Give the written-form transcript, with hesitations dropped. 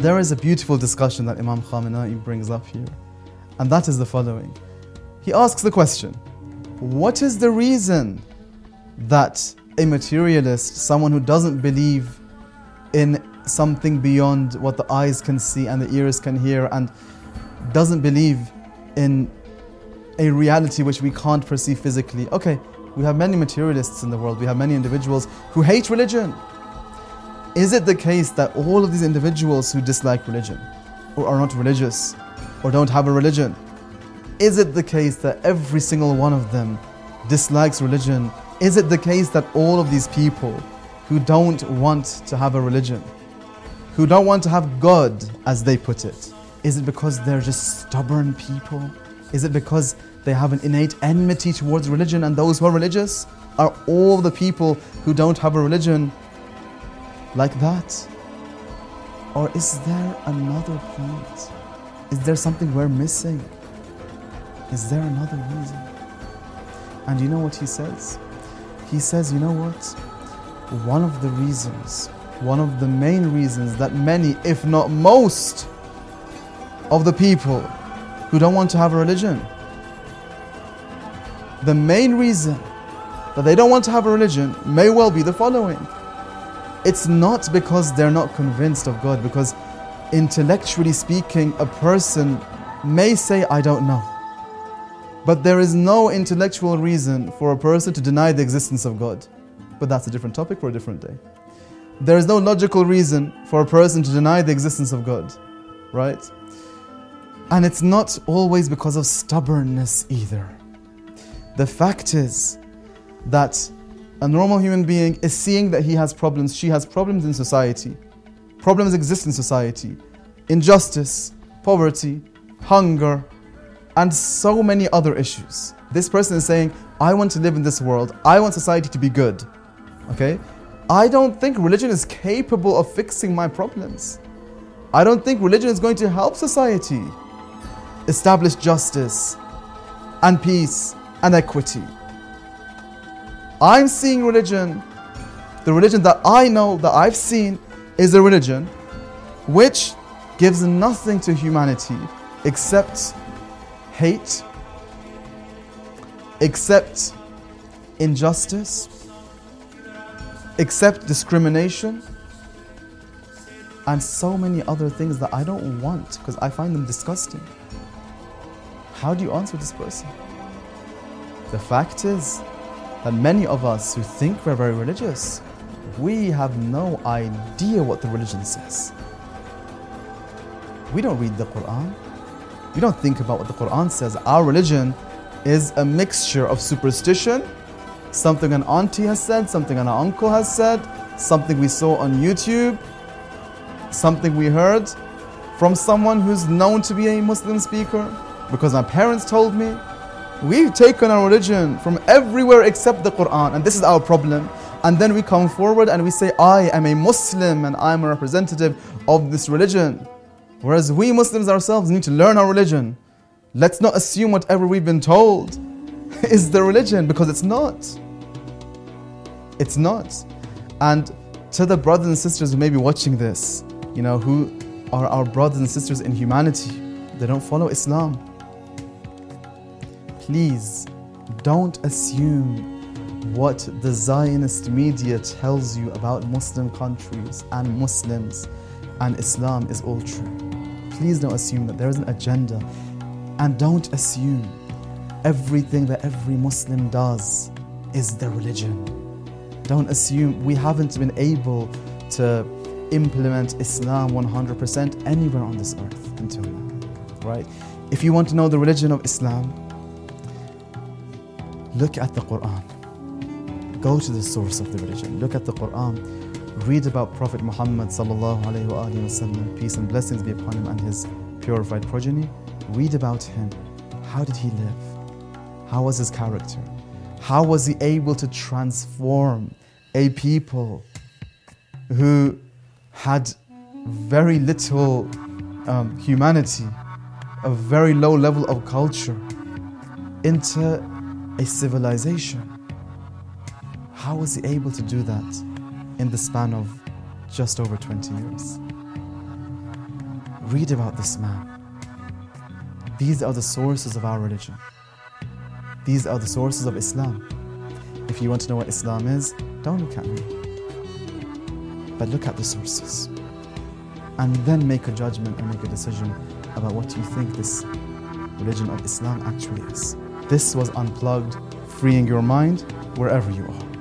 there is a beautiful discussion that Imam Khamenei brings up here, and that is the following. He asks the question, what is the reason that a materialist, someone who doesn't believe in something beyond what the eyes can see and the ears can hear, and doesn't believe in a reality which we can't perceive physically? Okay, we have many materialists in the world, we have many individuals who hate religion. Is it the case that all of these individuals who dislike religion, or are not religious, or don't have a religion, is it the case that every single one of them dislikes religion? Is it the case that all of these people who don't want to have a religion, who don't want to have God, as they put it, is it because they're just stubborn people? Is it because they have an innate enmity towards religion, and those who are religious? Are all the people who don't have a religion like that? Or is there another point? Is there something we're missing? Is there another reason? And you know what he says? He says, you know what? One of the reasons, one of the main reasons that many, if not most, of the people who don't want to have a religion, the main reason that they don't want to have a religion may well be the following. It's not because they're not convinced of God, because intellectually speaking, a person may say, I don't know. But there is no intellectual reason for a person to deny the existence of God. But that's a different topic for a different day. There is no logical reason for a person to deny the existence of God, right? And it's not always because of stubbornness either. The fact is that a normal human being is seeing that he has problems, she has problems in society. Problems exist in society. Injustice, poverty, hunger, and so many other issues. This person is saying, I want to live in this world. I want society to be good. Okay? I don't think religion is capable of fixing my problems. I don't think religion is going to help society establish justice and peace and equity. I'm seeing religion, the religion that I know, that I've seen, is a religion which gives nothing to humanity except hate, except injustice, except discrimination, and so many other things that I don't want because I find them disgusting. How do you answer this person? The fact is that many of us who think we're very religious, we have no idea what the religion says. We don't read the Quran. We don't think about what the Quran says. Our religion is a mixture of superstition, something an auntie has said, something an uncle has said, something we saw on YouTube, something we heard from someone who's known to be a Muslim speaker, because my parents told me. We've taken our religion from everywhere except the Quran, and this is our problem. And then we come forward and we say, I am a Muslim and I'm a representative of this religion. Whereas we Muslims ourselves need to learn our religion. Let's not assume whatever we've been told is the religion, because it's not. It's not. And to the brothers and sisters who may be watching this, who are our brothers and sisters in humanity, they don't follow Islam. Please don't assume what the Zionist media tells you about Muslim countries and Muslims and Islam is all true. Please don't assume that there is an agenda, and don't assume everything that every Muslim does is the religion. Don't assume. We haven't been able to implement Islam 100% anywhere on this earth until now, right? If you want to know the religion of Islam, look at the Quran. Go to the source of the religion. Look at the Quran. Read about Prophet Muhammad sallallahu alaihi wasallam, peace and blessings be upon him and his purified progeny. Read about him. How did he live? How was his character? How was he able to transform a people who had very little humanity, a very low level of culture, into a civilization? How was he able to do that in the span of just over 20 years? Read about this man. These are the sources of our religion. These are the sources of Islam. If you want to know what Islam is, don't look at me, but look at the sources. And then make a judgment and make a decision about what you think this religion of Islam actually is. This was Unplugged, freeing your mind wherever you are.